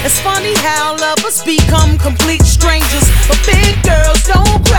It's funny how lovers become complete strangers, but big girls don't cry.